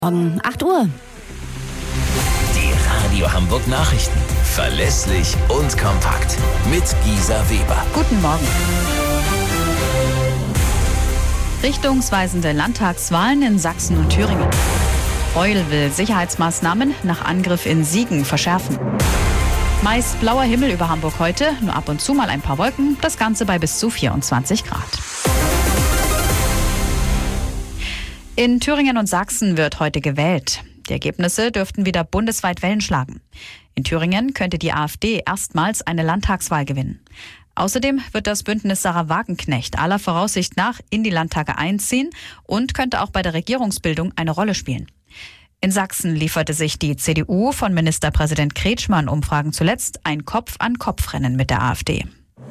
Um 8 Uhr. Die Radio Hamburg Nachrichten. Verlässlich und kompakt. Mit Gisa Weber. Guten Morgen. Richtungsweisende Landtagswahlen in Sachsen und Thüringen. Reul will Sicherheitsmaßnahmen nach Angriff in Siegen verschärfen. Meist blauer Himmel über Hamburg heute, nur ab und zu mal ein paar Wolken, das Ganze bei bis zu 24 Grad. In Thüringen und Sachsen wird heute gewählt. Die Ergebnisse dürften wieder bundesweit Wellen schlagen. In Thüringen könnte die AfD erstmals eine Landtagswahl gewinnen. Außerdem wird das Bündnis Sarah Wagenknecht aller Voraussicht nach in die Landtage einziehen und könnte auch bei der Regierungsbildung eine Rolle spielen. In Sachsen lieferte sich die CDU von Ministerpräsident Kretschmann Umfragen zuletzt ein Kopf-an-Kopf-Rennen mit der AfD.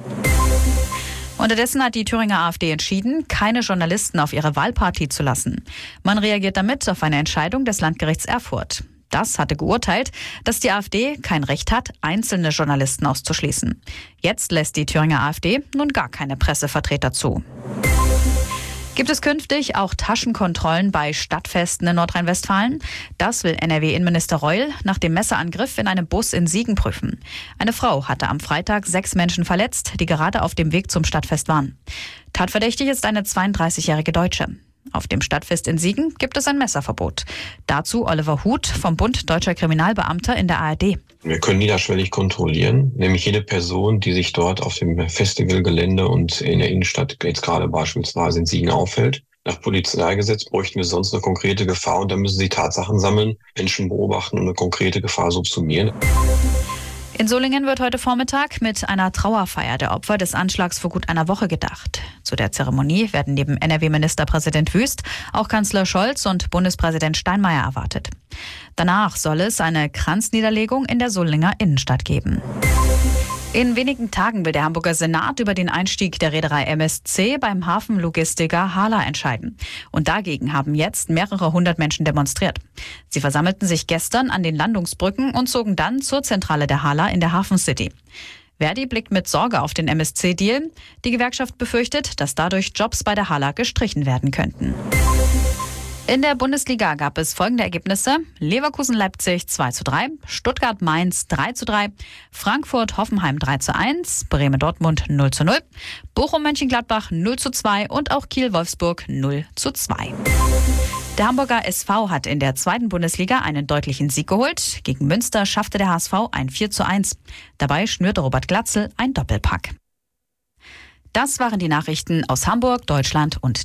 Unterdessen hat die Thüringer AfD entschieden, keine Journalisten auf ihre Wahlparty zu lassen. Man reagiert damit auf eine Entscheidung des Landgerichts Erfurt. Das hatte geurteilt, dass die AfD kein Recht hat, einzelne Journalisten auszuschließen. Jetzt lässt die Thüringer AfD nun gar keine Pressevertreter zu. Gibt es künftig auch Taschenkontrollen bei Stadtfesten in Nordrhein-Westfalen? Das will NRW-Innenminister Reul nach dem Messerangriff in einem Bus in Siegen prüfen. Eine Frau hatte am Freitag 6 Menschen verletzt, die gerade auf dem Weg zum Stadtfest waren. Tatverdächtig ist eine 32-jährige Deutsche. Auf dem Stadtfest in Siegen gibt es ein Messerverbot. Dazu Oliver Huth vom Bund Deutscher Kriminalbeamter in der ARD. Wir können niederschwellig kontrollieren, nämlich jede Person, die sich dort auf dem Festivalgelände und in der Innenstadt, jetzt gerade beispielsweise in Siegen, aufhält. Nach Polizeigesetz bräuchten wir sonst eine konkrete Gefahr und dann müssen sie Tatsachen sammeln, Menschen beobachten und eine konkrete Gefahr subsumieren. In Solingen wird heute Vormittag mit einer Trauerfeier der Opfer des Anschlags vor gut einer Woche gedacht. Zu der Zeremonie werden neben NRW-Ministerpräsident Wüst auch Kanzler Scholz und Bundespräsident Steinmeier erwartet. Danach soll es eine Kranzniederlegung in der Solinger Innenstadt geben. In wenigen Tagen will der Hamburger Senat über den Einstieg der Reederei MSC beim Hafenlogistiker HHLA entscheiden. Und dagegen haben jetzt mehrere hundert Menschen demonstriert. Sie versammelten sich gestern an den Landungsbrücken und zogen dann zur Zentrale der HHLA in der Hafen City. Verdi blickt mit Sorge auf den MSC-Deal. Die Gewerkschaft befürchtet, dass dadurch Jobs bei der HHLA gestrichen werden könnten. In der Bundesliga gab es folgende Ergebnisse: Leverkusen-Leipzig 2:3, Stuttgart-Mainz 3:3, Frankfurt-Hoffenheim 3:1, Bremen-Dortmund 0:0, Bochum-Mönchengladbach 0:2 und auch Kiel-Wolfsburg 0:2. Der Hamburger SV hat in der 2. Bundesliga einen deutlichen Sieg geholt. Gegen Münster schaffte der HSV ein 4:1. Dabei schnürte Robert Glatzel ein Doppelpack. Das waren die Nachrichten aus Hamburg, Deutschland und